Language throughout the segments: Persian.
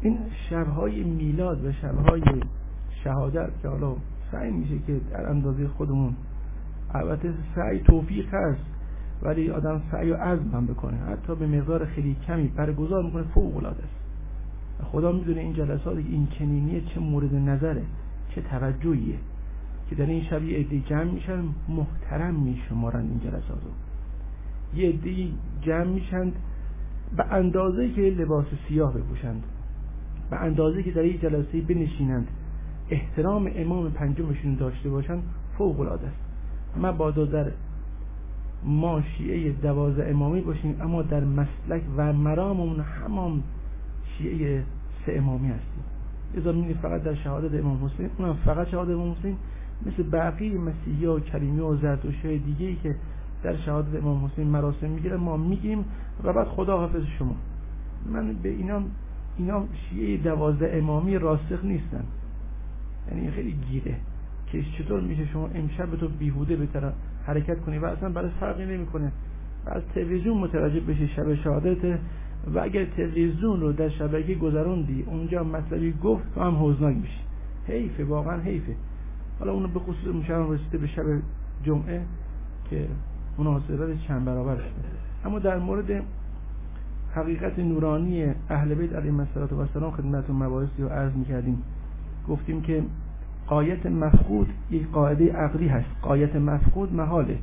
این شبهای میلاد و شبهای شهادت که حالا سعی میشه که در اندازه خودمون، البته سعی توفیق هست ولی آدم سعی و عزم هم بکنه، حتی به مقدار خیلی کمی برگزار میکنه، فوق العاده است. خدا میدونه این جلسات این چنینیه چه مورد نظره، چه توجهیه که در این شب یه عده جمع میشن محترم میشمارن این جلسات رو، یه عده جمع میشن به اندازه که لباس سیاه بپوشند، به اندازه که در این جلسه بنشینند، احترام امام پنجمشون داشته باشن، فوق العاده است. مبادا در ما شیعه 12 امامی باشیم اما در مسلک و مراممون همان شیعه 3 امامی هستیم. لذا می‌بینید فقط در شهادت امام حسین، اونم فقط شهادت امام حسین، مثل بقیه مسیحی‌ها و کلیمی‌ها و زرتشتی‌های دیگه‌ای که در شهادت امام حسین مراسم میگیرن، ما میگیم و بعد خدا حافظ شما. من به اینا شیعه 12 امامی راسخ نیستن، یعنی خیلی گیره که چطور میشه شما امشب تو بیهوده به طرف حرکت کنی و اصلا برای فرقی نمیکنه و از تلویزیون متوجه بشی شب شهادت، و اگر تلویزیون رو در شبکه گذروندی اونجا مطلبی گفت تو هم حزناک میشی. حیفه، واقعا حیفه. حالا اونو به خصوص مشابه رسیده به شب جمعه که مناسبت چند برابر شده. اما در مورد حقیقت نورانی اهل بیت علیهم السلام خدمتتون مباحثی رو عرض می‌کردیم. گفتیم که غایت مفقود یک قاعده عقلی هست. غایت مفقود محاله.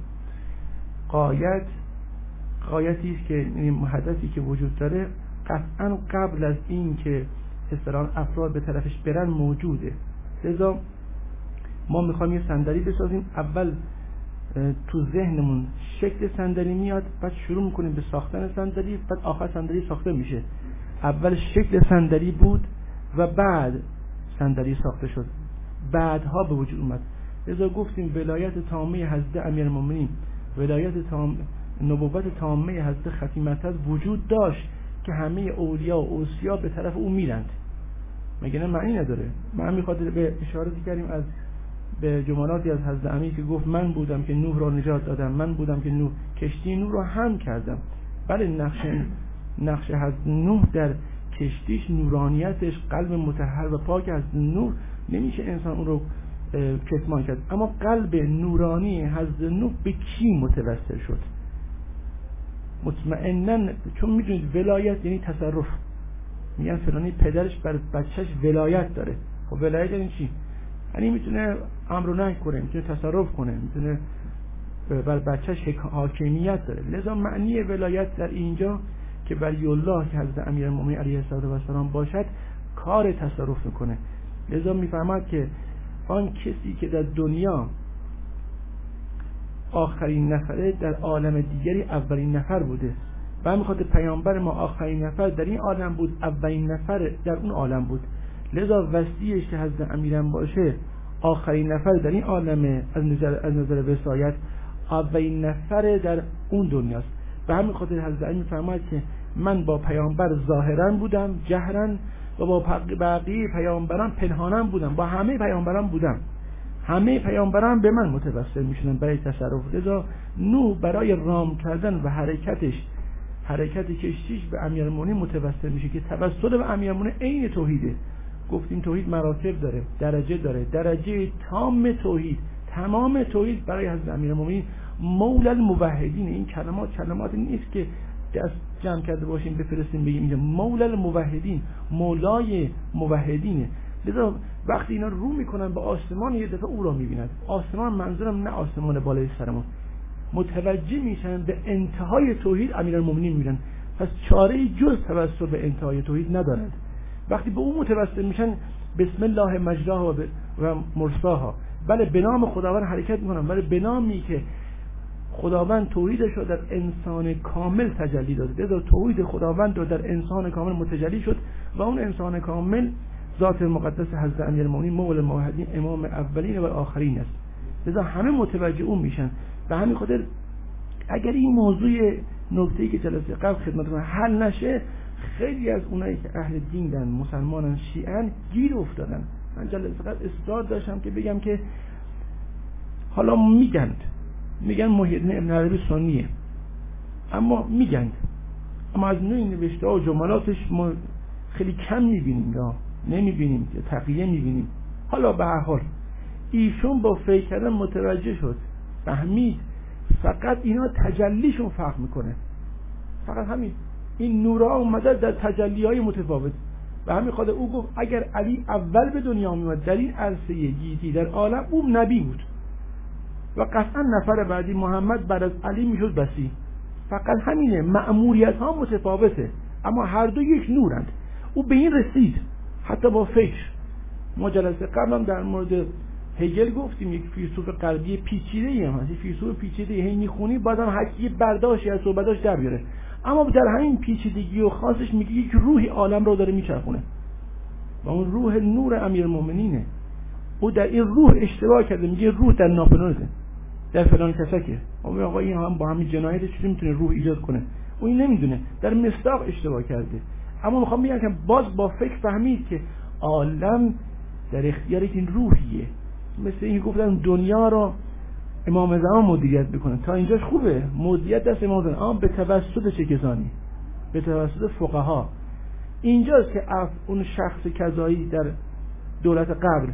غایتی است که این هدفی که وجود داره قطعا قبل از این که اصطلاحاً افراد به طرفش برن موجوده. لذا ما میخوایم یه صندلی بسازیم، اول تو ذهنمون شکل صندلی میاد، بعد شروع میکنیم به ساختن صندلی، بعد آخر صندلی ساخته میشه. اول شکل صندلی بود و بعد صندلی ساخته شد، بعدها به وجود اومد. لذا گفتیم ولایت تامه حضرت امیرالمومنین، نبوت تامه حضرت ختیم الحق وجود داشت که همه اولیا و اوصیا به طرف او میرند. مگه نه معنی نداره؟ ما هم خاطر به اشاره کردیم از به جملاتی از حضرت امیر که گفت من بودم که نوح را نجات دادم، من بودم که کشتی نوح را هم کردم. بله، نقش حضرت نوح در کشتیش، نورانیتش، قلب مطهر و پاک از نوح، نمیشه انسان اون رو کتمان کرد. اما قلب نورانی حضرت نوح به کی متوسل شد؟ مطمئناً، چون میدونید ولایت یعنی تصرف. میگن فلانی پدرش بر بچهش ولایت داره. خب ولایت یعنی چی؟ یعنی میتونه امر و نهی کنه، میتونه تصرف کنه، میتونه بر بچهش حاکمیت داره. لذا معنی ولایت در اینجا که ولی الله که حضرت امیرالمومنین علیه السلام باشد، کار تصرف میکنه. لذا میفهمد که آن کسی که در دنیا آخرین نفره، در عالم دیگری اولین نفر بوده و همین خاطر پیامبر ما آخرین نفر در این عالم بود، اولین نفر در اون عالم بود. لذا وصیش که حضرت امیرم باشه، آخرین نفر در این عالم از نظر وصایت، اولین نفر در اون دنیاست. و همین خاطر حضرت امیر فرمود که من با پیامبر ظاهرا بودم، جهرا، و با بقیه پیامبران پنهانا بودم، با همه پیامبران بودم. همه پیامبران به من متوسل میشدن برای تصرف. لذا نوح برای رام کردن و حرکت کشتیش به امیرالمومنین متوسل میشه که توسل به امیرالمومنین عین توحیده. گفتیم توحید مراتب داره، درجه داره. درجه تام توحید، تمام توحید برای حضرت امیرالمومنین مولا الموحدین. این کلمات نیست که دست جمع کرده باشیم بفرستیم بگیم اینجا مولا الموحدین، مولای موحدینه. لذا وقتی اینا رو میکنن به آسمان، یه دفعه او را میبینن. آسمان منظورم نه آسمان بالای سرمون، متوجه میشن به انتهای توحید امیرالمومنین میبینن. پس چاره جز توسل به انتهای توحید ندارد. وقتی به اون متوسل میشن، بسم الله مجراها و مرساها، بله به نام خداوند حرکت میکنن، بله به نامی که خداوند توحیدش رو در انسان کامل تجلی داده. لذا توحید خداوند رو در انسان کامل متجلی شد و اون انسان کامل ذات مقدس حضرت امیرالمومنین مولا الموحدین، امام اولین و آخرین است. لذا همه متوجه اون میشن. و همین خاطر اگر این موضوع نکته‌ای که جلسه قبل خدمتتون حل نشه، خیلی از اونایی که اهل دیندن، مسلمانن، شیعن، گیر افتادن. من جلسه قبل اصرار داشتم که بگم که حالا میگن محی الدین ابن عربی سنیه، اما میگن، اما از نوع نوشته و جملاتش ما خیلی کم میبینیم یا نمیبینیم یا تقیه میبینیم. حالا به هر حال ایشون با فکر کردن متوجه شد، فهمید فقط اینا تجلیشون فرق میکنه، فقط همین، این نورها اومده در تجلیهای متفاوت. و همین خاطر او گفت اگر علی اول به دنیا میاد در این عرصه گیتی در عالم، اون نبی بود و قطعا نفر بعدی محمد بعد از علی میشد بسی. فقط همینه، مأموریت ها متفاوته اما هر دو یک نورند. او به این رسید حتی با فکر. ما جلسه قبل هم در مورد هگل گفتیم یک فیلسوف غربی پیچیده‌ای هم هست، فیلسوف پیچیده هی میخونی بازم حقیقی برداشتی از صحبتاش در بیاره، اما در همین پیچیدگی و خاصش میگه یک روحی عالم رو داره میچرخونه و اون روح نور امیرالمومنینه. او در این روح اشتباه کرده، میگه روح در ناپلونه، در فلان کسکه. آقا این هم با همین جنایت چطور میتونه روح ایجاد کنه؟ اون نمیدونه، در مصداق اشتباه کرده. اما میخوام بگم که باز با فکر فهمید که عالم در اختیار این روحیه. مثل این گفتن دنیا رو امام زمان مدیریت میکنه، تا اینجاش خوبه، مدیریت دست امام زمان، اما به توسط چه کسانی؟ به توسط فقها. اینجاست که اون شخص کذایی در دولت قبل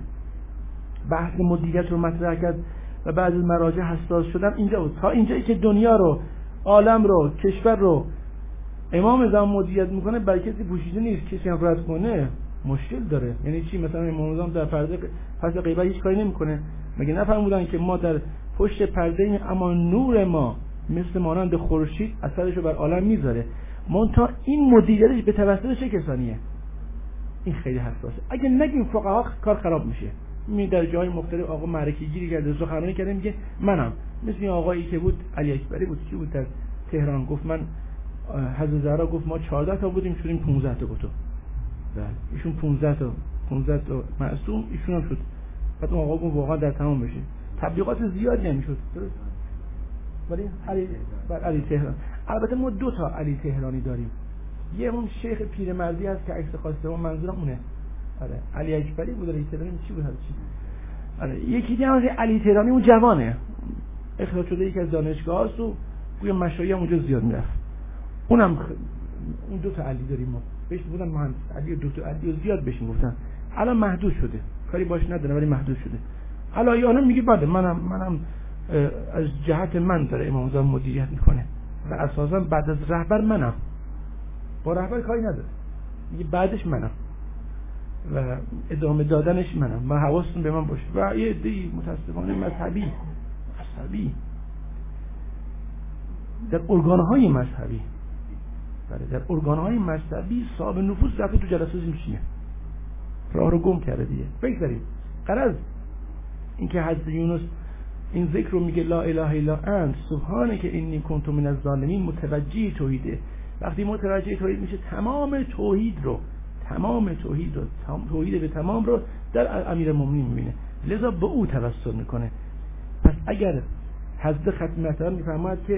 بحث مدیریت رو مطرح کرد و بعضی مراجع حساس شدن اینجا بود. تا اینجایی که دنیا رو، عالم رو، کشور رو امام زمان مدیریت میکنه، برای کسی پوشیده نیست، کسی هم رد کنه مشکل داره. یعنی چی؟ مثلا امام زمان در پرده غیبت هیچ کاری نمیکنه؟ مگه نفهمودن که ما در پشت پرده ایم اما نور ما مثل مانند خورشید اثرشو بر عالم میذاره. منتها این مدیریتش به توسط چه کسانیه؟ این خیلی حساسه. اگه نگیم فقها کار خراب میشه. می در جای مختلف آقا معرکه گیری کرده، سخنرانی کرده، میگه منم مثل این آقایی که بود، علی اکبری بود، کی بود در تهران، گفت من حضرت زهرا گفت ما 14 تا بودیم شدیم 15 تا گفتم. بله ایشون 15 تا معصوم، ایشون هم شد. بعد اون آقا گفت واقعا در تمام بشه. تبلیغات زیاد نمیشد درست، ولی علی تهران. البته ما 2 تا علی تهرانی داریم. یه اون شیخ پیرمردی هست که عکس خواسته و منظورم اونه. آره علی اکبری بود، علی تهرانی چی بود هست چی؟ آره یکی دیگه علی تهرانی اون جوانه، اخراج شده یکی از دانشگاه است و گویا مشایخ اونجا زیاد میرفت. اونم اون 2 تا علی داریم ما. بهش بودن مهندس علی، 2 تا علی زیاد بهش گفتن. الان محدود شده، کاری باش نداره ولی محدود شده. علایانه میگه بعد منم از جهت من داره امام زمان مدیریت میکنه و اساسا بعد از رهبر منم، با رهبر کاری نداره، میگه بعدش منم و ادامه دادنش منم و حواستون به من باشه. و یه عده‌ای متاسفانه مذهبی در ارگان‌های مذهبی، در ارگان‌های مذهبی صاحب نفوذ رفته تو جلسات میشینه، راه رو گم کرده دیگه. بگذاریم غرض اینکه حضرت یونس این ذکر رو میگه لا اله الا انت سبحانک انی کنت من الظالمین، متوجه توحیده. وقتی متوجه توحید میشه تمام توحید توحید به تمام رو در امیرالمومنین میبینه، لذا به او توسل میکنه. پس اگر حضرت ختم مثلا میفرماید که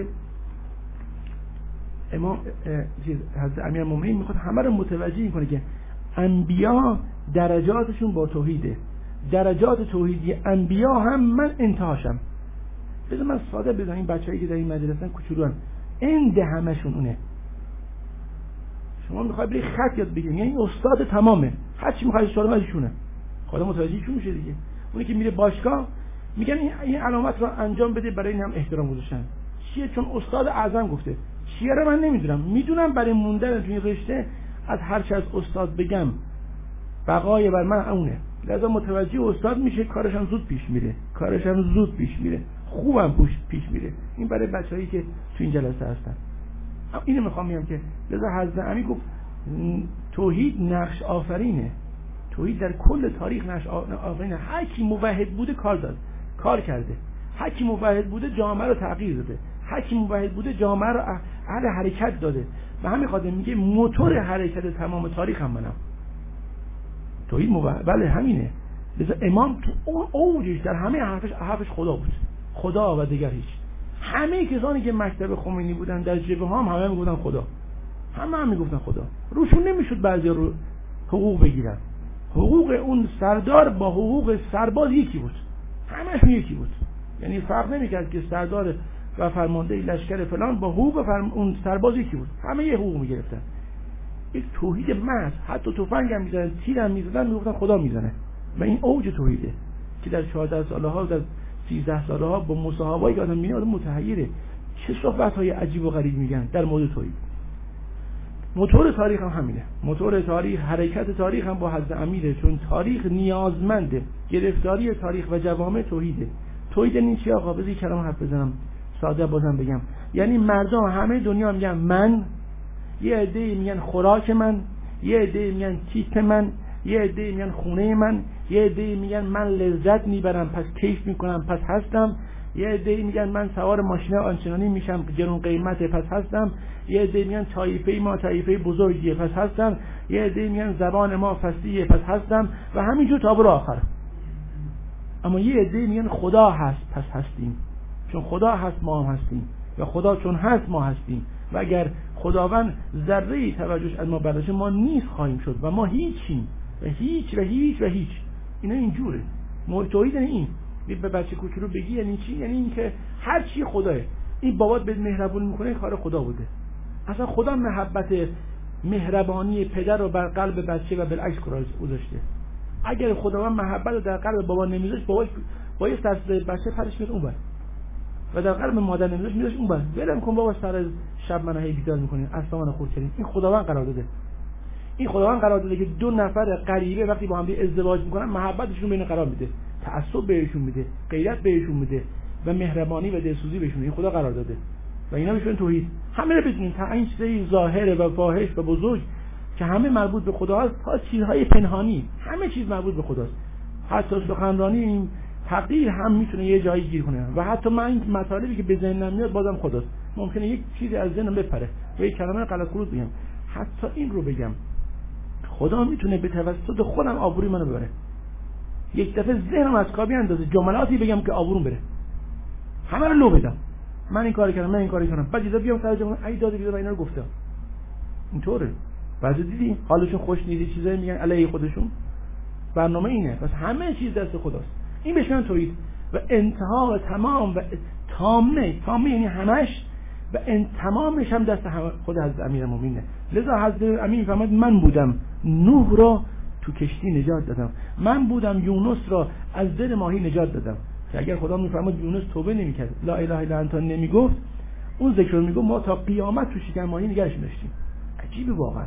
امام حضرت امیرالمومنین میخواد همه رو متوجه کنه که انبیا درجاتشون با توحیده، درجات توحیدی انبیا هم من انتهاشم. بذار من ساده بزنم، این بچه‌ای که در این مجلسن کوچولوان اند همشون اونه. شما میخوای بری خط یاد بگیری، یعنی استاد تمامه، هر چی میخوای استاد ازشونه. خدا متوجه چون میشه دیگه. اونی که میره باشگاه میگن این علامت رو انجام بده، برای این هم احترام گذاشتن. چیه؟ چون استاد اعظم گفته. چیه رو من نمیدونم، میدونم برای موندن تو این رشته از هر چه از استاد بگم بقای بر من اونه. لذا متوجه استاد میشه، کارش هم زود پیش میره، خوبم پیش میره. این برای بچه‌هایی که تو این جلسه هستن. اینو میخوام بگم که لذا حضرت امی گفت توحید نقش آفرینه، توحید در کل تاریخ نقش آفرینه. هر کی موحد بوده کار کرده، هر کی موحد بوده جامعه رو تغییر داده، هر کی موحد بوده جامعه رو اهل حرکت داده. و همین خاطر میگه موتور حرکت تمام تاریخ هم منم. توحید بله همینه. لذا امام تو اون اوجش در همه حرفش خدا بود، خدا و دیگر هیچ. همه کسانی که مکتب خمینی بودن در جبهه همه میگفتن خدا، همه میگفتن خدا. روشون نمیشد بعضی رو حقوق بگیرن. حقوق اون سردار با حقوق سرباز یکی بود، همه‌شون یکی بود. یعنی فرق نمیکرد که سردار و فرمانده لشکر فلان با حقوق اون سرباز یکی بود، همه یه حقوق میگرفتن. یک توحید محض. حتی تفنگ هم میزنن، تیر هم میزنن، میگفتن خدا میزنه. و این اوج توحیده که در 14 ساله ها، در 13 ساله ها با مصاحبه‌ای که آدم می‌بینه آدم متحیره. چه صحبت‌های عجیب و غریب میگن در مورد توحید. موتور تاریخ هم همینه. موتور تاریخ، حرکت تاریخ هم با حضرت امیره، چون تاریخ نیازمنده. گرفتاری تاریخ و جوامع توحیده. توحید یعنی چی آقا؟ بذار کلام حرف بزنم، ساده بازم بگم. یعنی مردم همه دنیا میگن من، یه عده میگن خوراک من، یه عده میگن تیپ من، یه عده میگن خونه من، یه عده میگن من لذت میبرم پس کیف میکنم پس هستم، یه عده میگن من سوار ماشین آنچنانی میشم گرون قیمته پس هستم، یه عده میگن طایفه ما طایفه بزرگیه پس هستم، یه عده میگن زبان ما فصیحه پس هستم و همینجور تا بر آخر. اما یه عده میگن خدا هست پس هستیم، چون خدا هست ما هم هستیم و خدا چون هست ما هستیم و اگر خداوند ذره توجهش از ما برداشته ما نیست خواهیم شد و ما هیچیم و هیچ و هیچ و هیچ. اینا اینجوره. توحید یعنی این. به بچه کوچولو بگی یعنی چی؟ یعنی این که هر چی خداه. این بابات بهت مهربونی میکنه کار خدا بوده. اصلا خدا محبت مهربانی پدر رو بر قلب بچه و بالعکس گذاشته. اگر خداوند محبت رو در قلب بابا نمیذاشت، باباش با یه سرسده بچه پرش میاد اونور و در قلب مادر نمیذاشت میذاشت اونور. ولم کن بابا سر شب منو هی بیدار میکنین، اصلا منو خورد کردین. این خداوند قرار داده. این خداوند قرار داده که دو نفر غریبه وقتی با هم ازدواج میکنن محبتشون بین قرار میده، تعصب بهشون میده، غیرت بهشون میده و مهربانی و دلسوزی بهشون. این خدا قرار داده و اینا میشن توحید. همه رو بدونین تا این چیزای ظاهره و فاحش و بزرگ که همه مربوط به خدا هست تا چیزهای پنهانی همه چیز مربوط به خداست. حتی سخنرانی این تقدیر هم میتونه یه جایی گیر کنه و حتی من این مطالبی که به ذهنم میاد بازم خداست. ممکنه یک چیزی از ذهنم بپره و یک کلمه غلط خروج بگم، حتی این رو بگم خدا میتونه به توسط خودم آبروی منو ببره. یک دفعه ذهنم از کار بیاندازه، جملاتی بگم که آبروم بره، همه رو لو بدم، من این کاری کردم، من این کاری کردم، بعد یه بیام سر جمله ای داده بیاد اینا رو گفتم. اینطوره. بعضی دیدی حالشون خوش نیست، چیزایی میگن علیه خودشون. برنامه اینه. پس همه چیز دست خداست. این بهش میگن توحید و انتها و تمام و تامه یعنی همش و تمامش هم دست خود حضرت امیرالمومنینه. لذا حضرت امیر فرمود من بودم نوح را تو کشتی نجات دادم، من بودم یونس را از دل ماهی نجات دادم. که اگر خدا میفرماد یونس توبه نمیکرد، لا اله الا انت نمیگفت، اون ذکر رو میگفت، ما تا قیامت تو شکم ماهی نگهش داشتیم. عجیبه واقعا،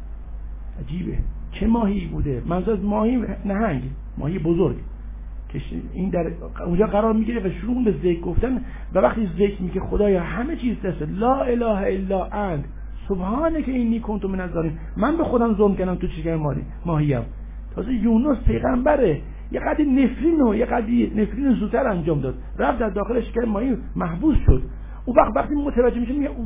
عجیبه. چه ماهی بوده؟ منظور از ماهی نهنگ، ماهی بزرگ که این در اونجا قرار میگیره و شروع به ذکر گفتن و وقتی ذکر میگه خدایا همه چیز دست، لا اله الا انت سبحانك انی کنت من الظالمین، من به خودم ظلم کردم تو شکم ماهیم. تازه یونس پیغمبره، یه قدری نفرین زودتر انجام داد، رفت در داخل شکم ماهی محبوس شد. اون وقتی متوجه میشه میگه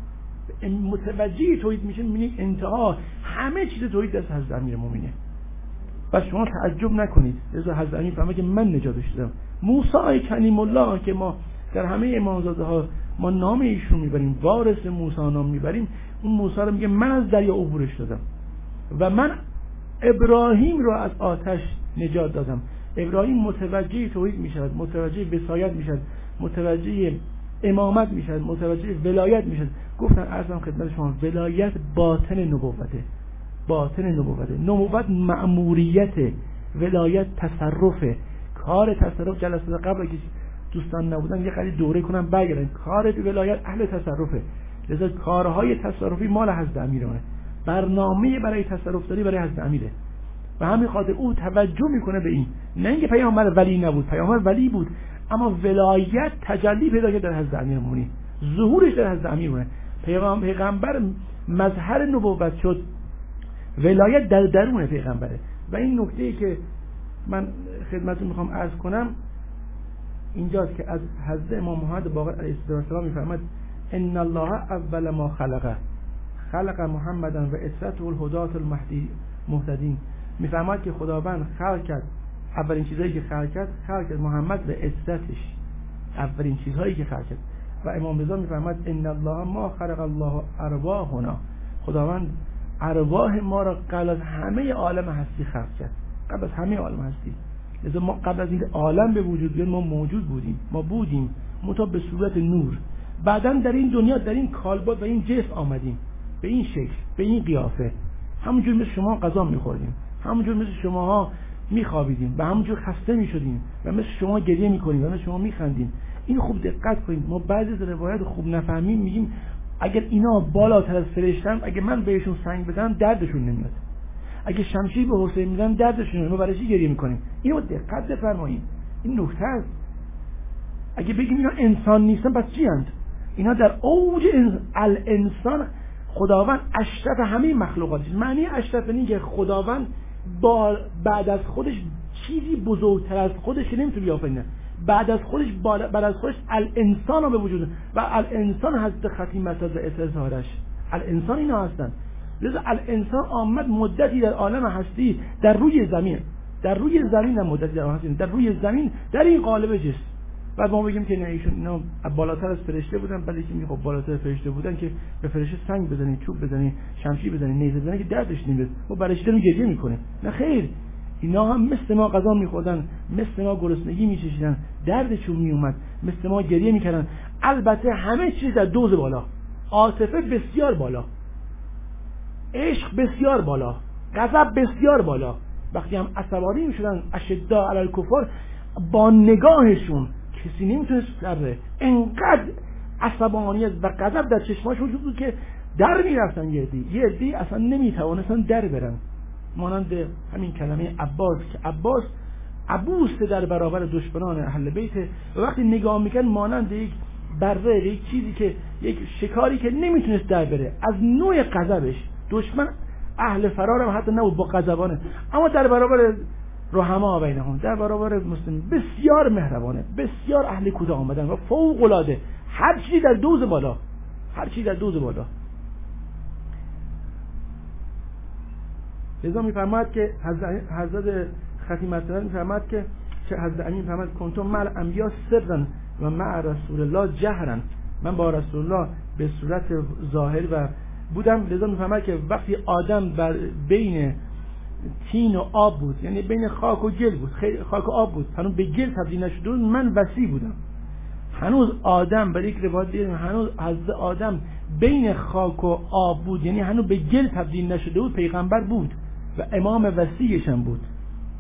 متوجه توحید میشه، میبینید انتها همه چیز توحید دست حضرت امیرالمومنینه. بس شما تعجب نکنید. لذا حضرت امیر فرمود که من نجاتش دادم. موسی کلیم الله که ما در همه امامزاده ها ما نام ایشون میبریم، وارث موسی نام میبریم، اون موسی رو میگه من از دریا عبورش دادم و من ابراهیم رو از آتش نجات دادم. ابراهیم متوجه توحید میشد، متوجه وصایت میشد، متوجه امامت میشد، متوجه ولایت میشد. گفتن عرضم خدمت شما ولایت باطن نبوته، نبوت مأموریت، ولایت تصرفه. کار تصرف جلسات قبل که دوستان نبودن یه خیلی دوره کنم برگردن، کار ولایت اهل تصرفه. لذا کارهای تصرفی مال حضرت امیره، برنامه برای تصرف داری برای حضرت امیره و همین خاطر او توجه میکنه به این. نه اینکه پیامبر ولی نبود، پیامبر ولی بود، اما ولایت تجلی پیدا کرد در حضرت امیرالمومنین، ظهورش در حضرت امیرالمومنین. پیغمبر مظهر نبوت شد، ولایت در درون پیغمبره. و این نکته‌ای که من خدمتتون میخوام عرض کنم اینجاست که از حضرت امام محمد باقر علیه السلام میفرماد ان الله اول ما خلق محمدا و عصته الهداة المهتدین. میفرماد که خداوند خلق کرد، اولین چیزایی که خلق کرد محمد و عصتش، اولین چیزهایی که خلق کرد. و امام رضا میفرماد ان الله ما خلق الله ارواحنا، خداوند ارواح ما را قبل از همه عالم هستی خلق کرد، قبل از همه عالم هستی. لذا ما قبل از این عالم به وجود بیاد ما موجود بودیم، ما بودیم منتها به صورت نور. بعداً در این دنیا در این کالبد و این جسم آمدیم، به این شکل، به این قیافه. همونجور مثل شما غذا میخوردیم، همونجور مثل شماها میخوابیدیم و همونجور خسته میشدیم و مثل شما گریه میکنیم و مثل شما میخندیم. این خوب دقت کنید. ما بعضی از روایات خوب نفهمیم میگیم اگر اینا بالاتر از فرشتن، اگه من بهشون سنگ بدم دردشون نمیاد، اگه شمشیر به حسین میدم دردشون نمیاد، ما برای چی گریه میکنیم؟ اینو دقت بفرمایید، این نکته است. اگه بگیم اینا انسان نیستن پس چی اند؟ اینا در اوج الانسان، خداوند اشرف همه مخلوقاتش. معنی اشرف اینه که خداوند بعد از خودش چیزی بزرگتر از خودش نمیتونه بیافرینه. بعد از خودش بعد از خودش الانسان رو به وجود و الانسان حضرت ختیم مساز اظهارش الانسان اینا هستن. لذا الانسان آمد مدتی در عالم هستی در روی زمین نه مدتی در هستی در روی زمین در این قالب جسم. بعد ما بگیم که نه ایشون اینا بالاتر از فرشته بودن، ولی که میگه خب بالاتر از فرشته بودن که به فرشته سنگ بزنی، چوب بزنی، شمشیر بزنی، نیزه بزنی که دردش نمیاد، ما برای چی داریم گریه میکنیم؟ نه خیر، اینا هم مثل ما غذا میخوردن، مثل ما گرسنگی میچشیدن، دردشون میومد، مثل ما گریه میکردن. البته همه چیز در دوز بالا، عاطفه بسیار بالا، عشق بسیار بالا، غضب بسیار بالا. وقتی هم عصبانی میشدن اشداء علی الکفار، با نگاهشون کسی نمیتونست سره، انقدر عصبانیت و غضب در چشماشون وجود بود که در میرفتن. یه عدی اصلا نمیتوانستن در برن، مانند همین کلمه عباس که عباس عبوس در برابر دشمنان اهل بیت، و وقتی نگاه میکرد مانند یک بره، یک چیزی که یک شکاری که نمیتونست در بره از نوع غضبش. دشمن اهل فرار هم حتی نبود با غضبانه، اما در برابر رحما بینهم، در برابر مسلم بسیار مهربانه، بسیار اهل کوتاه آمدن و فوق العاده هر چیزی در دوز بالا، هر چیزی در دوز بالا. لذا میفرماید که حضرت ختیم الصلاه میفرماید که حضرت امین میفرماید کنتم مع الانبیاء سرا و مع رسول الله جهرا، من با رسول الله به صورت ظاهر و بودم. لذا میفرماید که وقتی آدم بر بین تین و آب بود، یعنی بین خاک و گل بود، خاک و آب بود، هنوز به گل تبدیل نشده بود، من وسیع بودم. هنوز آدم، برای یک روایت دیگه هنوز حضرت آدم بین خاک و آب بود، یعنی هنوز به گل تبدیل نشده بود، پیغمبر بود و امام وسیعش هم بود.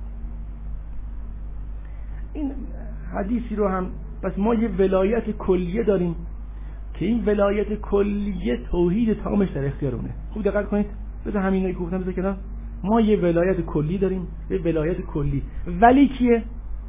این حدیثی رو هم پس ما یه ولایت کلیه داریم که این ولایت کلیه توحید تامش در اختیارونه. خوب دقت کنید، بذار همینایی که گفتم بذار کنار. ما یه ولایت کلی داریم، یه ولایت کلی. ولی کیه؟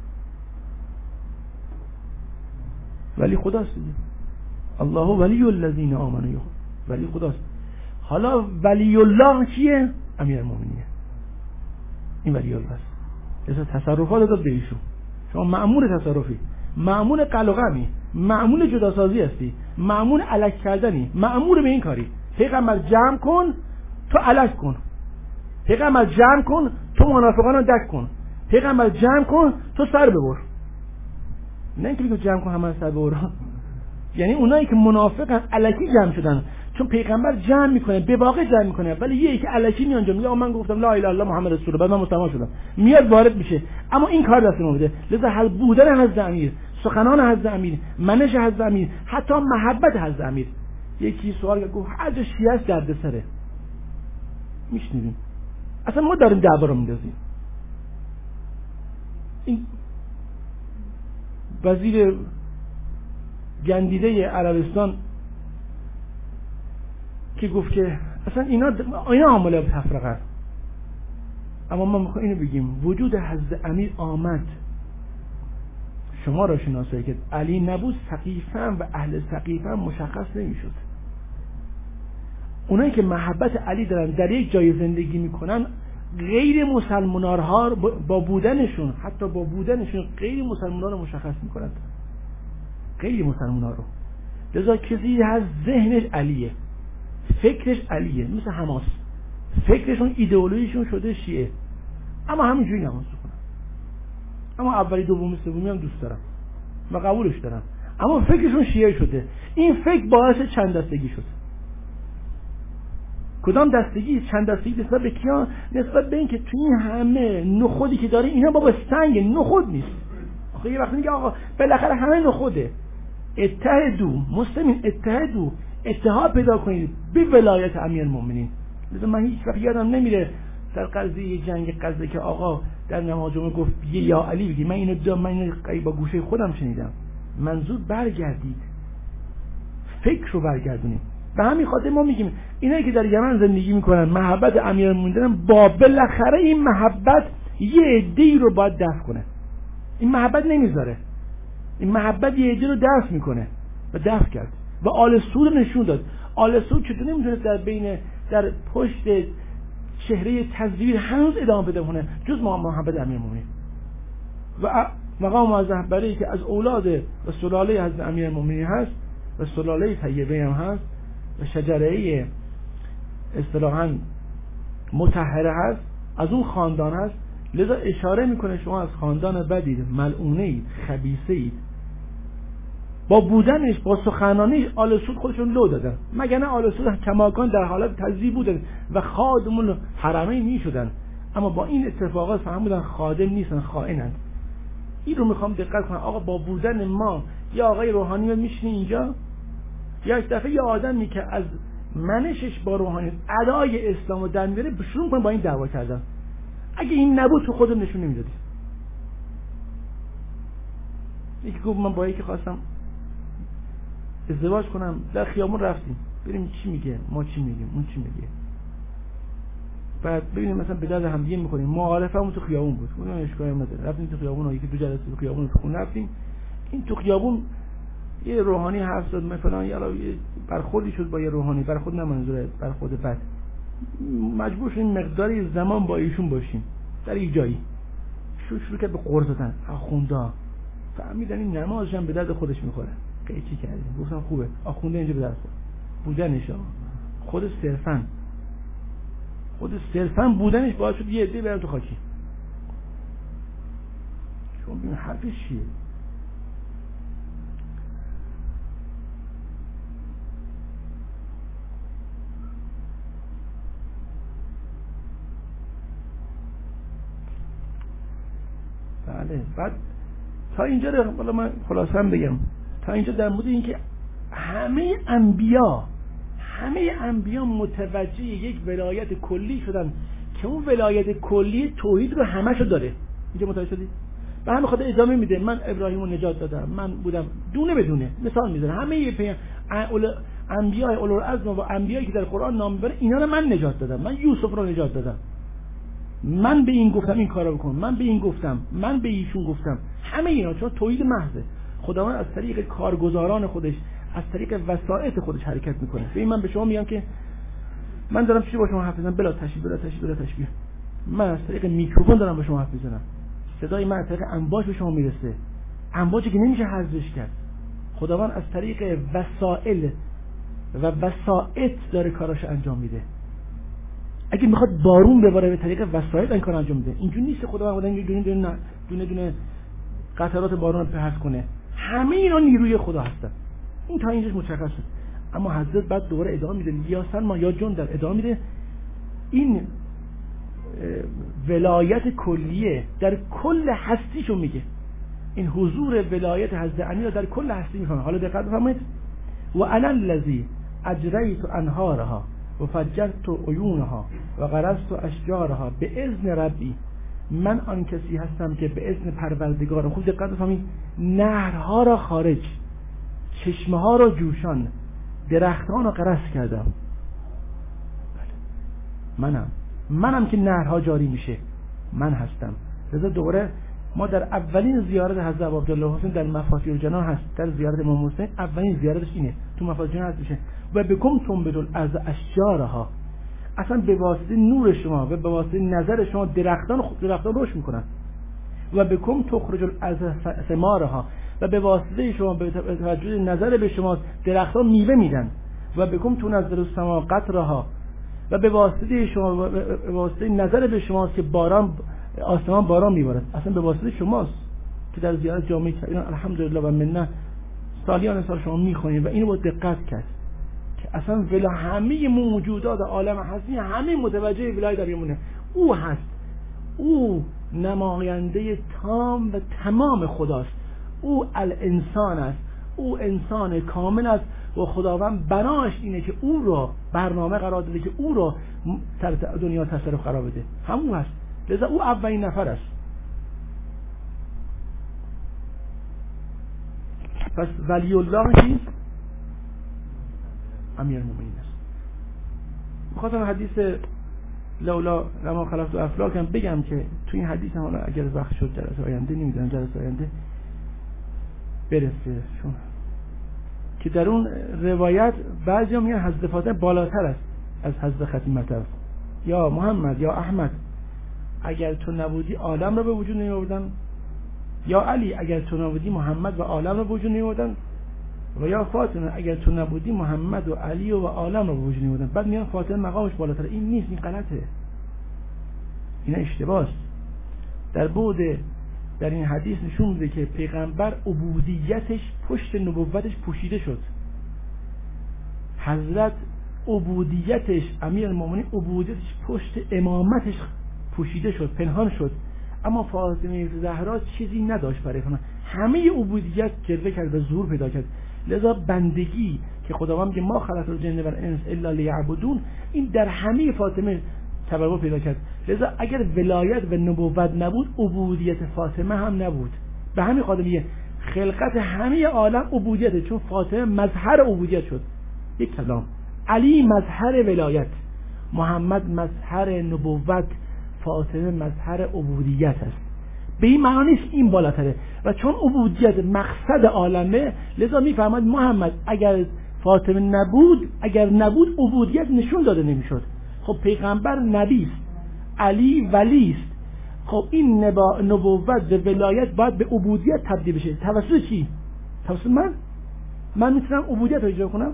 ولی خداست دیگه. الله ولی الذین آمنوا، ولی خداست. حالا ولی الله کیه؟ امیرالمومنینه. این ولی الله است. لذا تصرفات داد به ایشون. شما مأمور تصرفی، مأمور قلقمی، مأمور جداسازی هستی، مأمور الک کردنی، مأمور به این کاری. پیغمبر جمع کن تو الک کن، پیغمبر جمع کن تو منافقان رو دک کن، پیغمبر جمع کن تو سر ببر. نه اینکه بگو جمع کن همه سر ببر، یعنی اونایی که منافقن الکی جمع شدن، چون پیغمبر جمع میکنه به واقع جمع میکنه، ولی یکی که الکی میاد جمع میگه من گفتم لا اله الا الله محمد رسول الله، بعد من مسلمان شدم، میاد وارد میشه. اما این کار دست ما بوده. لذا حل بودن حضرت امیر، سخنان حضرت امیر، منش حضرت امیر، حتی محبت حضرت امیر. یکی سوال گفت هر جا شیعه است دردسره، میشنیدیم اصلا ما داریم دعوا رو میندازیم. این وزیر گندیده عربستان که گفت که اصلا اینا عامل تفرقه، اما ما میخوایم اینو بگیم وجود حضرت امیر آمد شما را شناسایی که علی نبود سقیفه و اهل سقیفه مشخص نمیشد. اونایی که محبت علی دارن در یک جای زندگی میکنن، غیر مسلمان‌ها با بودنشون، حتی با بودنشون غیر مسلمان‌ها رو مشخص میکنند، غیر مسلمان‌ها رو. لذا کسی از ذهنش علیه، فکرش علیه، مثل حماس، فکرشون ایدئولوژیشون شده شیعه، اما همینجوری نماز میخونن، اما اولی دومی سومی هم دوست دارم و قبولش دارم، اما فکرشون شیعه شده. این فکر باعث چند دستگی شد. کدام دستگی؟ چند دستگی نسبت به کیان؟ نسبت به این که تو این همه نخودی که داره اینا بابا سنگ نخود نیست. آخه یه وقت میگه آقا بالاخره همه نخوده. اتحدو مسلمین، اتحاد پیدا کنید به ولایت امیرالمومنین. لذا من هیچ وقت یادم نمیره در قضیه جنگ غزه که آقا در نماز جمعه گفت یا علی بگی، من اینو با گوشه خودم شنیدم. منظور برگردید، فکر رو برگردونید. به همین خاطر ما میگیم اینایی که در یمن زندگی میکنن محبت امیرالمومنین با بالاخره این محبت یه عده‌ای رو باید دفع کنه. این محبت نمیذاره، این محبت یه عده رو دفع میکنه و دفع کرد و آل سعود نشون داد. آل سعود چطور نمیتونه در پشت چهره تزویر هنوز ادامه بده کنه جز محبت امیرالمومنین و مقام معظم برای که از اولاد و سلاله حضرت امیرالمومنین هست و سلاله طیبه هم هست و شجره اصطلاحاً مطهره هست، از اون خاندان هست. لذا اشاره میکنه شما از خاندان بدید، ملعونه اید، خبیثه اید. با بودنش، با سخنانیش آل سعود خودشون لو دادن، مگر نه آل سعود کماکان در حالت تذییع بودن و خادمون حرمین میشدن، اما با این اتفاقات فهمیدن خادم نیستن، خائنند. این رو میخوام دقت کنم. آقا با بودن ما یا آقای روحانی میشینه اینجا، یا یک دفعه یه آدمی که از منشش با روحانی ادای اسلام و در میاره شروع کنه با این دعوا کردن. اگه این نبود تو خودم نشون نمیدادی. یکی گفت من با یکی خواستم ازدواج کنم، در خیابون رفتیم بریم چی میگه، ما چی میگیم، اون چی میگه، بعد ببینیم مثلا به درد هم دیگه میکنیم. معارفمون تو خیابون بود، اون اشکالی نداره، رفتیم تو خیابون، یکی دو جلسه تو خیابون تو خونه رفتیم. این تو خیابون یه روحانی حرف زد مثلا، یالا برخوردی شد با یه روحانی، برخورد نه منظور برخورد بد، مجبور شدیم مقداری زمان با ایشون باشیم در یک جایی. شروع کرد به قرض دادن. آخوندا فهمیدن این نمازش هم به درد خودش میخوره. قیچی کردیم، گفتم خوبه آخونده اینجا به درد خورد بودنش، خود صرفا بودنش باعث شد یه عده برن تو خاکی. شما ببین حرفش چیه. بله، بعد تا اینجا رو حالا من خلاصه بگم، تا اینجا در مورد این که همه انبیا متوجه یک ولایت کلی شدن که اون ولایت کلی توحید رو همشو داره. اینجا متوجه شدید؟ به همین خاطر ادامه میده من ابراهیم رو نجات دادم، من بودم دونه بدونه مثال میزنه همه انبیاء اولوالعزم و انبیایی که در قرآن نام میبره اینا رو من نجات دادم، من یوسف رو نجات دادم، من به این گفتم این کارو بکن، من به این گفتم، من به ایشون گفتم. همه اینا چون توحید محضه. خداوند از طریق کارگزاران خودش، از طریق وسایط خودش حرکت میکنه. ببین من به شما میگم که من دارم چی با شما حرف میزنم بلا تشبیه. من از طریق میکروفون دارم با شما حرف میزنم. صدای من از طریق انباش به شما میرسه. انباشی که نمیشه حذفش کرد. خداوند از طریق وسایل و وسایط داره کاراشو انجام میده. اگه میخواد بارون بباره به طریق وسایل این کار انجام میده. اینجوری نیست خداوند دونه قطرات بارون رو پرت کنه. همه اینا نیروی خدا هستن. این تا اینجاش مشخصه. اما حضرت بعد دوباره ادامه میده، یا سلما یا جندر ادامه میده، این ولایت کلیه در کل هستیشو میگه. این حضور ولایت حضرت امیر در کل هستی میخوام. حالا دقت بفرمایید. و انا الذی اجریت انهارها و فجرت عیونها و غرست اشجارها به اذن ربی، من آن کسی هستم که به اذن پروردگارم، خوب دقت بفرمایید، نهرها را خارج، چشمه ها را جوشان، درختان را غرس کردم. منم که نهرها جاری میشه، من هستم. لذا دوباره ما در اولین زیارت حضرت عبدالله حسین در مفاتیح الجنان هست، در زیارت امام حسین اولین زیارتش اینه، تو مفاتیح الجنان هست میشه و بکم تنبت از اشجارها، اصلا به واسطه نور شما و به واسطه نظر شما درختان رشد میکنن. و بکم تخرج از ثمارها، و به واسطه شما به توجه نظر به شما درختان میوه میدن. و بکم تنزل السما قطرها، و به واسطه شما به واسطه نظر به شماست که آسمان باران میبارد. اصلا به واسطه شماست که در زیارت جامعه ایران الحمدلله و منه سالیان سال شما میخونید و اینو با دقت کرد که اصلا ولا همه موجودات عالم هستی همه متوجه ولایت امیرالمومنین او هست. او نماینده تام و تمام خداست. او الانسان است، او انسان کامل است. و خداوند بناش اینه که او را برنامه قرار داده که او را سر دنیا تصرف قرار بده، همون هست. لذا او اولین نفر است. پس ولی الله چیست؟ امیرالمومنین است. می‌خواستم حدیث لولا لما خلقت افلاکم بگم که تو این حدیث هم حالا اگر وقت شد جلسه آینده، نمیدونم جلسه آینده برسه، چون که در اون روایت بعضیا میگن حضرت فاطمه بالاتر است از حضرت خطیبه است. یا محمد یا احمد اگر تو نبودی عالم را به وجود نمی آوردن، یا علی اگر تو نبودی محمد و عالم را به وجود نمی آوردن، و یا فاطمه اگر تو نبودی محمد و علی و عالم را به وجود نمی آوردن. بعد میگن فاطمه مقامش بالاتر. این نیست، این غلطه، این اشتباهه. در این حدیث نشون میده که پیغمبر عبودیتش پشت نبوتش پوشیده شد. حضرت عبودیتش، امیرالمومنین عبودیتش پشت امامتش پوشیده شد، پنهان شد. اما فاطمه زهرا چیزی نداشت برای خودش، همه عبودیت جلوه کرد و ظهور پیدا کرد. لذا بندگی که خداوند میگه ما خلقت الجن و الانس الا لیعبدون، این در همه فاطمه تبرور پیدا کرد. لذا اگر ولایت و نبوت نبود، عبودیت فاطمه هم نبود. به همین خاطر میگه خلقت همه عالم عبودیته، چون فاطمه مظهر عبودیت شد. یک کلام. علی مظهر ولایت، محمد مظهر نبوت، فاطمه مظهر عبودیت است. به این معنی نیست این بالاتره. و چون عبودیت مقصد عالمه، لذا میفهمد محمد اگر فاطمه نبود عبودیت نشون داده نمیشد. خب پیغمبر نبی است، علی ولی است. خب این نبوت و ولایت باید به عبودیت تبدیل بشه. توسط چی؟ توسط من میتونم عبودیت رو اجرا کنم؟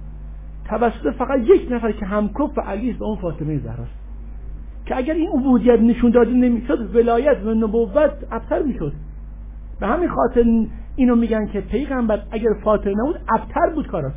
توسط فقط یک نفر که همکف علی است و اون فاطمه زهراست. که اگر این عبودیت نشون داده نمیشد، ولایت و نبوت ابتر میشد. به همین خاطر اینو میگن که پیغمبر اگر فاطمه نبود ابتر بود، کار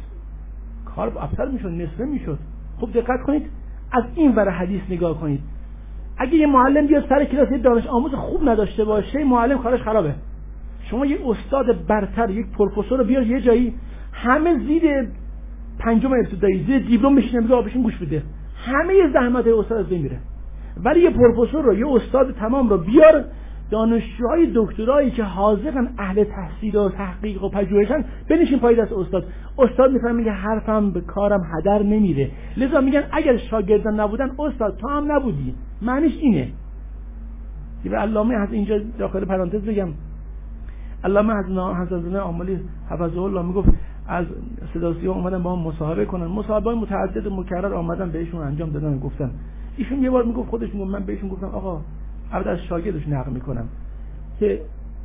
ابتر میشد، نصفه میشد. خب دقت کنید، از این ور حدیث نگاه کنید. اگه یه معلم بیاد سر کلاس یه دانش آموز خوب نداشته باشه، معلم کارش خرابه. شما یه استاد برتر، یک پروفسور رو بیار یه جایی، همه زیر پنجم ابتدایی، زیر دیپلم بشینه بگه بشین گوش بده، همه زحمت استاد از بین میره. ولی یه پروفسور رو، یه استاد تمام رو بیار، دانشجوهای دکترایی که حاضقن، اهل تحصیل و تحقیق و پژوهشن، بنشین پای دست استاد میفهمه میگه حرفم به کارم هدر نمیره. لذا میگن اگر شاگردان نبودن استاد تو هم نبودی. معنیش اینه. دیگه علامه از اینجا داخل پرانتز بگم، علامه حسن آملی حفظه الله میگفت از صدا و سیما اومدن با هم مصاحبه کنن، مصاحبه‌های متعدد مکرر آمدن بهشون انجام دادن، گفتن ایشون یه بار میگفت خودش میگفت من بهشون گفتم آقا، البته از شاگردش نقل میکنم که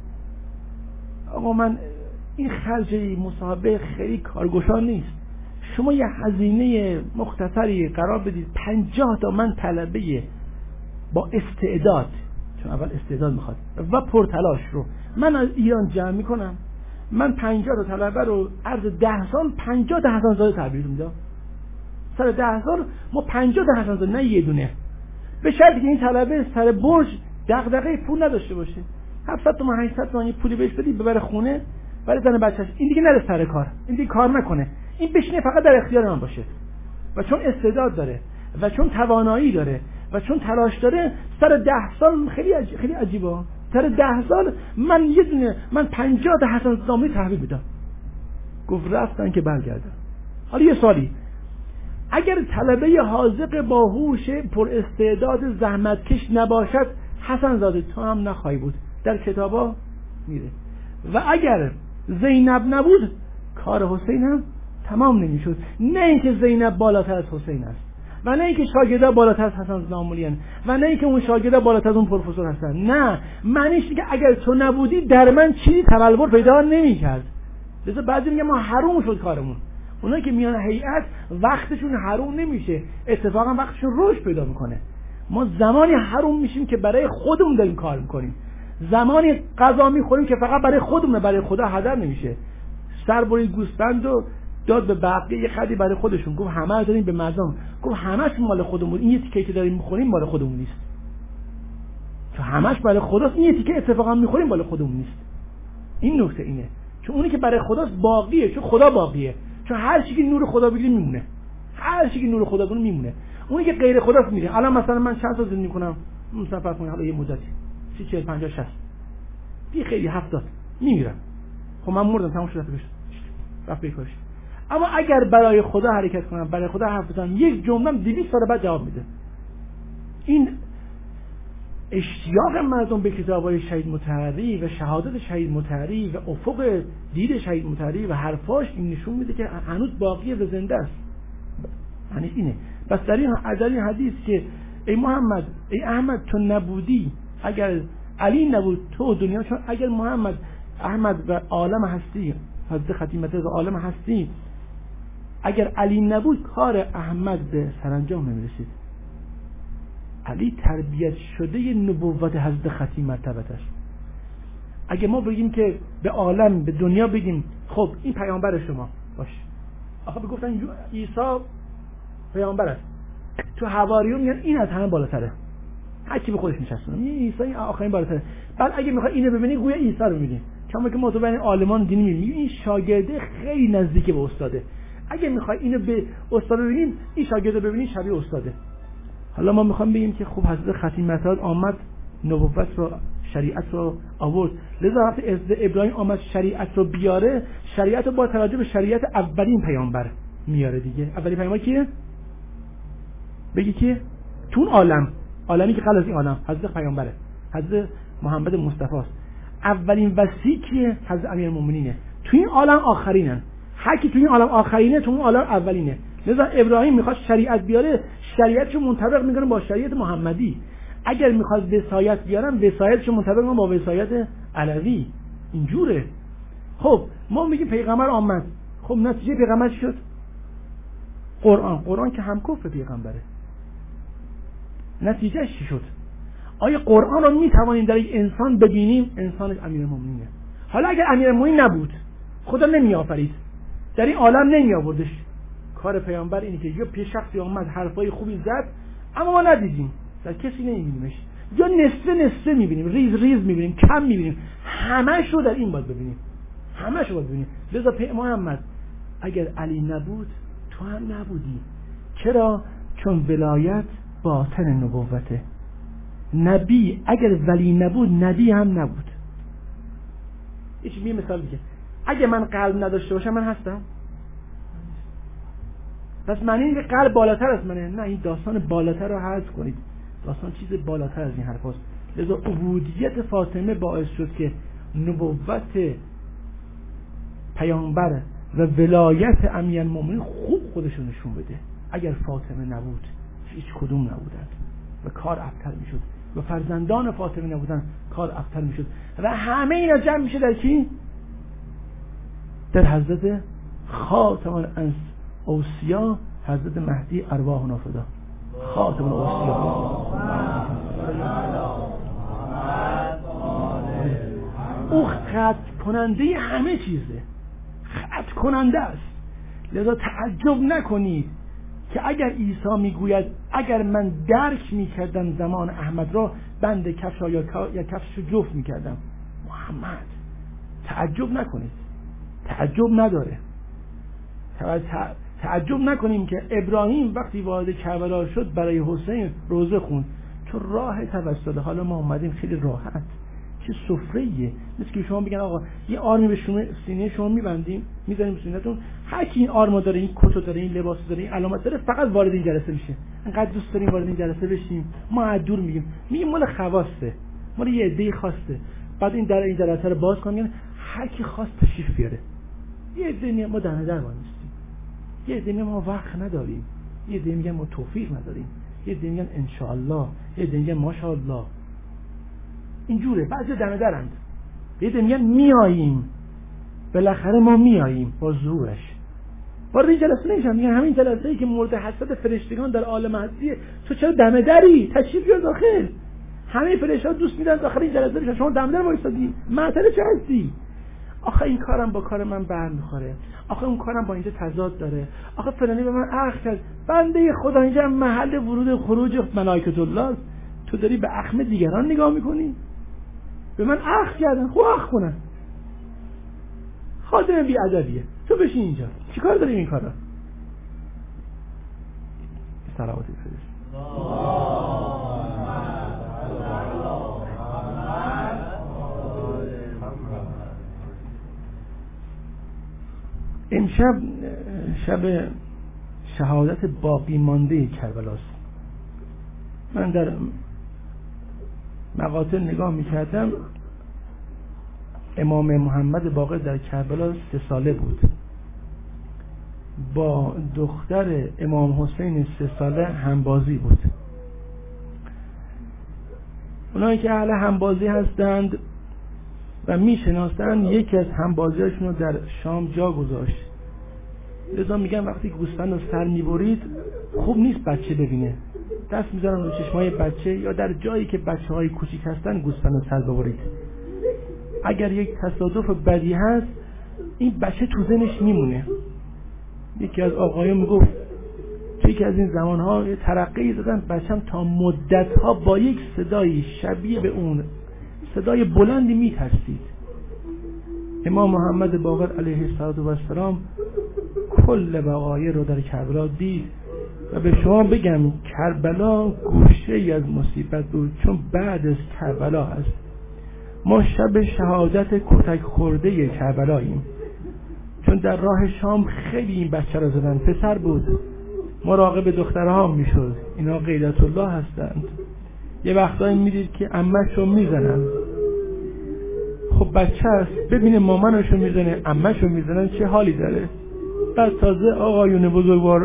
آقا من این خرج مصاحبه خیلی کارگشا نیست، شما یه هزینه مختصری قرار بدید 50 تا من طلبه با استعداد، چون اول استعداد میخواد و پرتلاش رو من از ایران جمع میکنم، من 50 تا طلبه رو عرض 10 سال 50 تا حسن زاده تحویل میدم، سر 10 سال ما 50 تا حسن زاده، نه یه دونه، به شرطی که این طلبه سر برج دغدغه پول نداشته باشه، 700 تومن 800 تومن پولی بهش بدی ببره خونه برای زن بچه‌ش، این دیگه نره سر کار، این دیگه کار نکنه، این بشینه فقط در اختیار من باشه. و چون استعداد داره و چون توانایی داره و چون تلاش داره، سر 10 سال خیلی عجیبه، سر 10 سال من 50 تا حسن زاده تحویل میدم. گفت رفتن که برگردن. حالا یه سوالی، اگر طلبه حاذق باهوش پر استعداد زحمتکش نباشد، حسن زاده تو هم نخواهی بود، در کتابا میره. و اگر زینب نبود، کار حسین هم تمام نمیشد. نه اینکه زینب بالاتر از حسین است و نه اینکه شاگردا بالاتر از حسن زنامولیان و نه اینکه اون شاگردا بالاتر از اون پروفسور هستن، نه، معنیش اینه که اگر تو نبودی در من چیزی تبلور پیدا نمی‌کرد. لذا بعضی میگن ما حروم شد کارمون. اونایی که میان هیئت وقتشون حروم نمیشه، اتفاقا وقتشون رشد پیدا میکنه. ما زمانی حروم میشیم که برای خودمون داریم کار میکنیم، زمانی غذا میخوریم که فقط برای خودمون، برای خدا هدر نمیشه. سر برید گوسفند و داد به بقیه، یه خدی برای خودشون، گفت همه رو داریم به مردم، گفت همش مال خودمون، این یه تیکه که داریم میخوریم مال خودمون نیست، چون همش برای خداست، این یه تیکه اتفاقا میخوریم مال خودمون نیست. این نکته اینه، چون اونی که برای خداست باقیه، چون خدا باقیه، چون هر چی که نور خدا بگیره میمونه، هر چی که نور خدا بگیره میمونه. اونی که غیر خداست میره. الان مثلا من چند سال زندگی کنم، مثلا فرض کنید حالا یه مدتی 30 40 50 60 بی خیلی 70 میمیرم. خب من مردم، تموم شد رفت به کارش. اما اگر برای خدا حرکت کنم، برای خدا حرف بزنم، یک جمله 200 سال بعد جواب میده. این اشتیاق مردم به کتاب‌های شهید مطهری و شهادت شهید مطهری و افق دید شهید مطهری و حرفاش این نشون میده که هنوز باقی و زنده است. یعنی اینه. بس در این حدیث که ای محمد، ای احمد تو نبودی، اگر علی نبود تو دنیا، چون اگر محمد احمد و عالم هستی، حضرت ختیمت و عالم هستی، اگر علی نبود کار احمد به سرانجام نمیرسید. علی تربیت شده نبوت حضرت ختیم مرتبت است. اگه ما بگیم که به عالم به دنیا بگیم خب این پیامبر شما باش، آخه بگفتن عیسی پیامبر است، تو حواریون میگن این از همه بالاتره، هر کی به خودش میچسبونه این عیسی این آخرین بالاتره. بعد اگه میخوای اینو ببینی گویا عیسی رو میبینی، کما که ما تو بین عالمان دینی میبینیم این شاگرده خیلی نزدیک به استاده. اگه میخوای اینو به استاد ببینیم، این شاگرده ببینی شبیه استاده. حالا ما میخوام بگیم که خب حضرت ختیم مرتبت آمد نبوت رو، شریعت رو آورد، لذا وقتی ابراهیم آمد شریعت رو بیاره، شریعت رو با توجه به شریعت اولین پیامبر میاره دیگه. اولین پیامبر کیه؟ بگی کیه؟ تو عالم، عالمی که قبل از این عالم حضرت پیامبره، حضرت محمد مصطفی است. اولین وصی کیه؟ حضرت امیرالمومنینه. تو این عالم آخرینن، هر کی تو این عالم آخرینه تو اون عالم اولینه. لذا ابراهیم میخواد شریعت بیاره، شریعتشو منطبق میکنه با شریعت محمدی. اگر میخواد وصایت بیارن، وصایتشو منطبق میکنه با وصایت علوی. اینجوره. خب ما میگیم پیغمبر آمد، خب نتیجه پیغمبر چی شد؟ قرآن که هم کفر پیغمبره. نتیجه چی شد؟ آیا قرآن رو میتوانیم در یک انسان ببینیم؟ انسان امیرالمومنینه. حالا اگر امیرالمومنین نبود، خدا نمیآفرید، در این عالم نمی آوردش. کار پیامبر اینه که یا پیش شخصی آمد حرفای خوبی زد اما ما ندیدیم، در کسی نمیبینیمش، یا نصفه میبینیم، ریز میبینیم، کم میبینیم، همش رو در این باید ببینیم، همش رو باید ببینیم. لذا محمد اگر علی نبود تو هم نبودی. چرا؟ چون ولایت باطن نبوته. نبی اگر ولی نبود نبی هم نبود. یه مثال دیگه، اگه من قلب نداشته باشم من هستم؟ پس معنی این که قلب بالاتر از منه؟ نه، این داستان بالاتر رو حذف کنید. داستان چیز بالاتر از این حرف هست. لذا عبودیت فاطمه باعث شد که نبوت پیامبر و ولایت امیرالمومنین خوب خودشون نشون بده. اگر فاطمه نبود هیچ کدوم نبودند و کار ابتر میشد، و فرزندان فاطمه نبودن کار ابتر میشد، و همه اینا جمع میشه در کی؟ در حضرت خاتم الاوصیا، حضرت مهدی ارواحنا فدا، خاتم الاوصیا. او ختم کننده همه چیزه، ختم کننده است. لذا تعجب نکنید که اگر عیسی میگوید اگر من درک میکردم زمان احمد را، بند کفش یا کفش رو جفت میکردم. محمد تعجب نکنید، تعجب نداره. تعجب نکنیم که ابراهیم وقتی وارد کربلا شد برای حسین روزه خوند، چون راه توسل. حالا ما اومدیم خیلی راحت، چه سفره‌ایه. مثل که شما بگن آقا یه آرمی به شما سینه شما میبندیم میذاریم سینه‌تون، هر کی این آرمو داره، این کتو داره، این لباس داره، این علامت داره، فقط وارد این جلسه میشه. انقدر دوست داریم وارد این جلسه بشیم، ما از دور میگیم مال خواصه، مال یه عده خاصه. بعد این در این جلسه رو باز کنیم، هر کی خواست تشریف بیاره. یه عده ما دم در وایسیم، یه عده ما وقت نداریم، یه عده میگن ما توفیق نداریم، یه عده میگن ان شاء الله، یه عده میگن ماشاءالله. اینجوره، بعضی دم درند، یه عده میگن میاییم، بالاخره ما میاییم با ظهورش. وارد این جلسه نمیشن، میگن همین جلسه‌ای که مورد حسد فرشتگان در عالم هستی، تو چرا دم دری؟ تشریف بیار داخل. همه فرشته‌ها دوست میدن داخل این جلسه بشن، شما دم در وایسادی، معطل چه هستی؟ آخه این کارم با کار من برمیخوره، آخه اون کارم با اینجا تضاد داره، آخه فلانی به من اخم کرد. بنده خدا اینجا محل ورود و خروج ملائکه الله، تو داری به اخم دیگران نگاه میکنی؟ به من اخم کردن، خب اخم کنن، خاطر بی ادبیه، تو بشین اینجا. چیکار داریم این کارا؟ صلوات فرست. امشب شب شهادت باقی مانده کربلاست. من در مقاطع نگاه میکردم، امام محمد باقر در کربلا 3 ساله بود، با دختر امام حسین 3 ساله همبازی بود. اونایی که اهل همبازی هستند و میشناسند یکی از همبازیاشون رو در شام جا گذاشت. لذا میگن وقتی گوسفند رو سر میبرید خوب نیست بچه ببینه، دست میذارن رو چشمای بچه یا در جایی که بچه های کوچیک هستن گوسفند رو سر ببرید. اگر یک تصادف بدی هست این بچه تو ذهنش میمونه. یکی از آقایون میگفت توی که از این زمانها یه ترقی زدن، بچم تا مدتها با یک صدایی شبیه به اون صدای بلندی میترسید. امام محمد باقر علیه السلام کل وقایع رو در کربلا دید و به شما بگم کربلا گوشه ای از مصیبت بود، چون بعد از کربلا هست. ما شب شهادت کتک خورده کربلاییم، چون در راه شام خیلی این بچه رو زدن، پسر بود، مراقب دخترها میشد، اینا غیرت الله هستند. یه وقتایی میدید که عمه‌شو میزنن، خب بچه است ببینه مامانشو میزنه عمه‌شو میزنن چه حالی داره. بعد تازه آقایون بزرگوار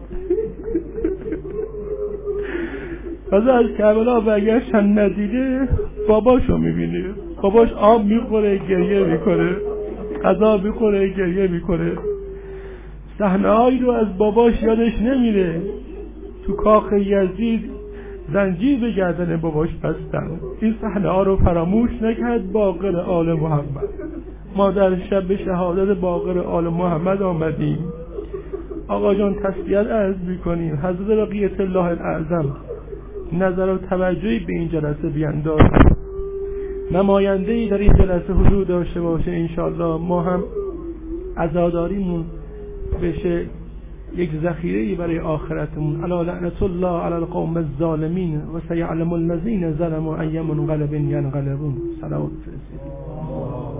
تازه از کربلا برگشتن ندیده باباشو میبینه، باباش آب میخوره گریه میکنه، غذا میخوره گریه میکنه. صحنه‌هایی رو از باباش یادش نمیره. تو کاخ یزید زنجیر به گردن باباش بستن. این صحنه‌ها رو فراموش نکرد باقر آل محمد. ما در شب شهادت باقر آل محمد آمدیم. آقا جان تسلیت عرض میکنیم حضرت بقیت الله الاعظم نظر و توجهی به این جلسه بینداز، نماینده‌ای در این جلسه حضور داشته باشه انشاءالله. ما هم عزاداریمون بشه یک ذخیره‌ای برای آخرتمون. الا لعنت الله علی القوم الظالمین و سیعلم الذین ظلموا ای منقلب ینقلبون. صلوات فرستید.